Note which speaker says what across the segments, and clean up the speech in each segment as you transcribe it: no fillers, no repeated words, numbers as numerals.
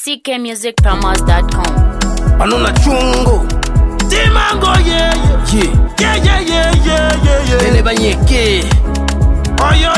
Speaker 1: ckmusicpromos.com.
Speaker 2: Panona chungo
Speaker 3: Timango yeah
Speaker 2: Bene banyeke
Speaker 3: Oh yo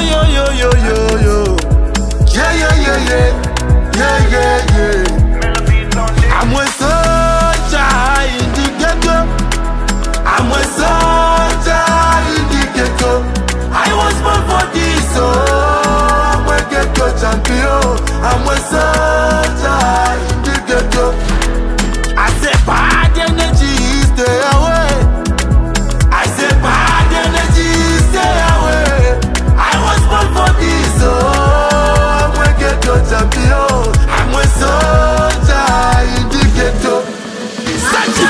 Speaker 3: Yeah I'm a soldier in the ghetto I'm a soldier in the ghetto I was born for this so I'm a ghetto champion I'm a soldier in the ghetto I say bad energy stay away I say bad energy stay away I was born for this so I'm a ghetto champion I'm a soldier in the ghetto Sacha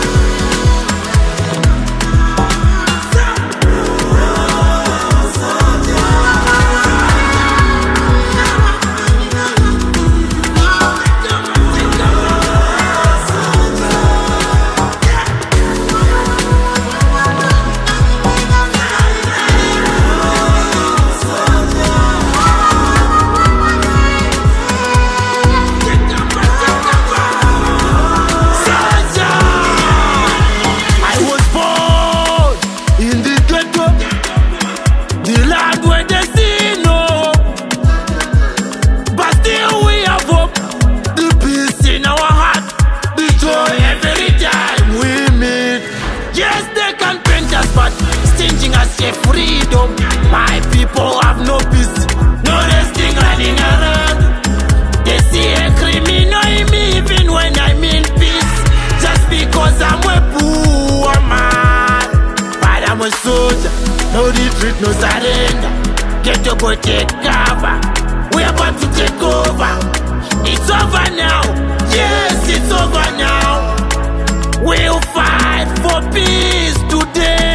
Speaker 3: freedom, my people have no peace, no resting running around. They see a criminal in me even when I'm in peace, just because I'm a poor man. But I'm a soldier, no retreat, no surrender. Get to go take cover, we're about to take over. It's over now, yes, it's over now. We'll fight for peace today.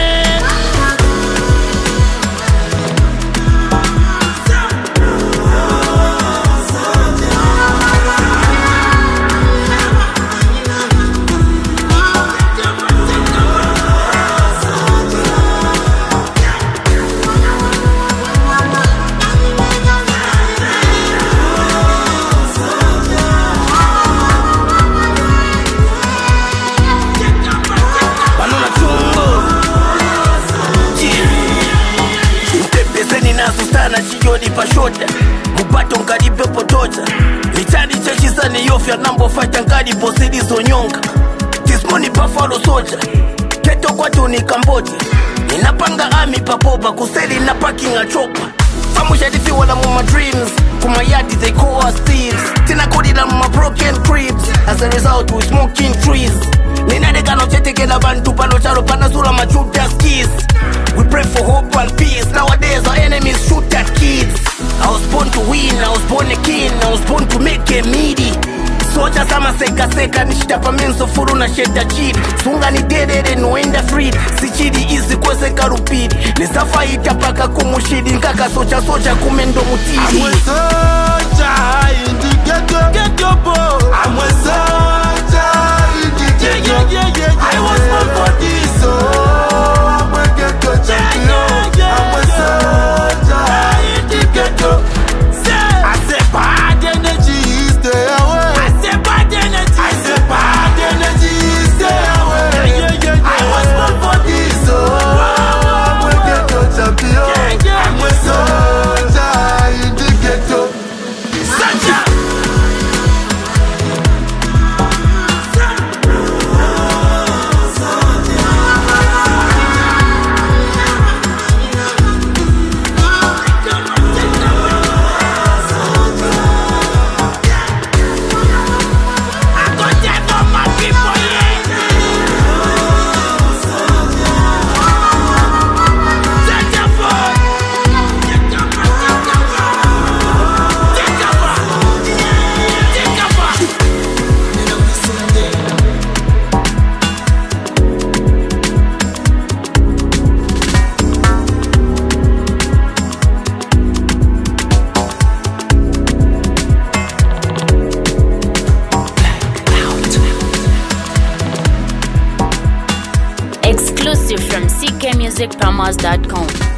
Speaker 3: Chioni pashoda mubato nkalibe potocha lichani chechisani yofya nambo fighter nkali posidi zonyonga this money buffalo soldier keto kwatu ni Cambodia ninapanga ami papoba kuseli na parking a chopper famushadifi wala muma dreams kumayadi they call us thieves tina kodi na muma broken cribs as a result we smoking trees ninadekano chetekela bantu palo chalo panasula machuta skis. We pray for hope and peace. Nowadays our enemies shoot at kids. I was born to win, I was born a king, I was born to make a meaty. Soja sama seka seka nishitapa menso furu na sheda chidi. Sunga ni dedede noenda free. Sichidi izi kwese karupidi. Nisafa itapaka kumushidi. Nkaka soja soja kumendo mutidi. I'm a soldier in the ghetto. Ghetto boy. I'm a soldier in the ghetto. I was born for this so I'm a ghetto champion. I'm a soldier in the ghetto. I say bad energy stay away. I say bad energy. I say bad energy stay away. I was born for this so I'm a ghetto champion. I'm a soldier in the ghetto. Sacha.
Speaker 1: Exclusive from ckmusicpromos.com.